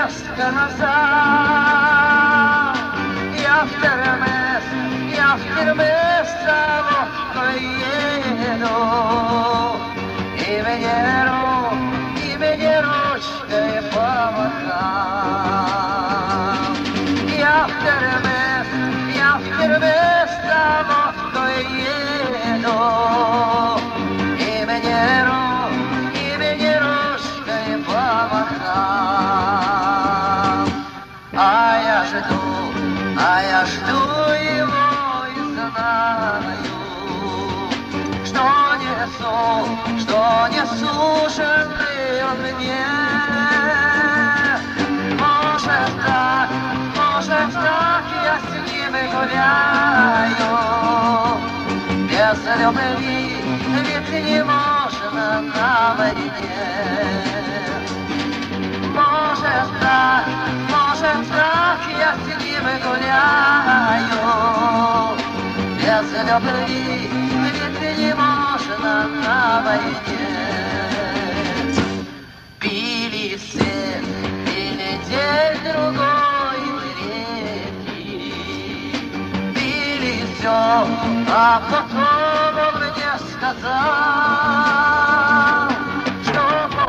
место назад. Я в Термес заводкой еду, и мне ручкой помахал. Я в Термес заводкой еду, и мне ручкой помахал. А я жду его и знаю, что несу жены он мне. Может так я с ним гуляю, без любви ведь не можно на войне. Может так я с ним гуляю, без любви ведь не можно на войне. Пили все, пили день-другой, третий, пили все, а потом он мне сказал, что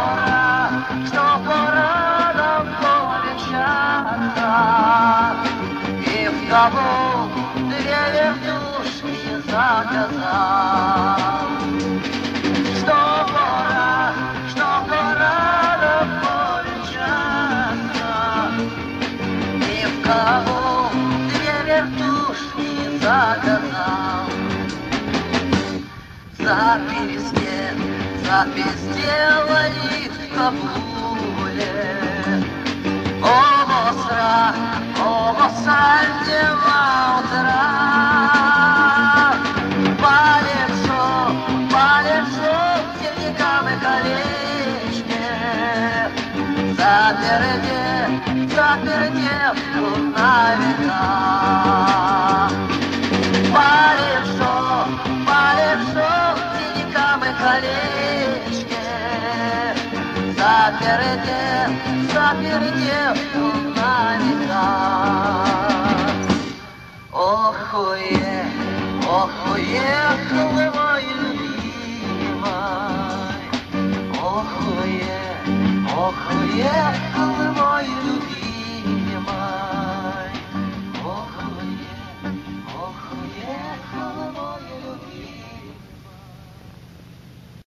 пора нам повенчаться, и в кого две вертушки заказал. Что пора нам повенчаться, и в кого две вертушки заказал. Запиздела в Кабуле, оба с раннего утра. По лицу синякам и колечке, запердев тут на века. По лицу синякам и колечке, запердев тут на века. Ох, уехал мой любимый, ох, уехал мой любимый.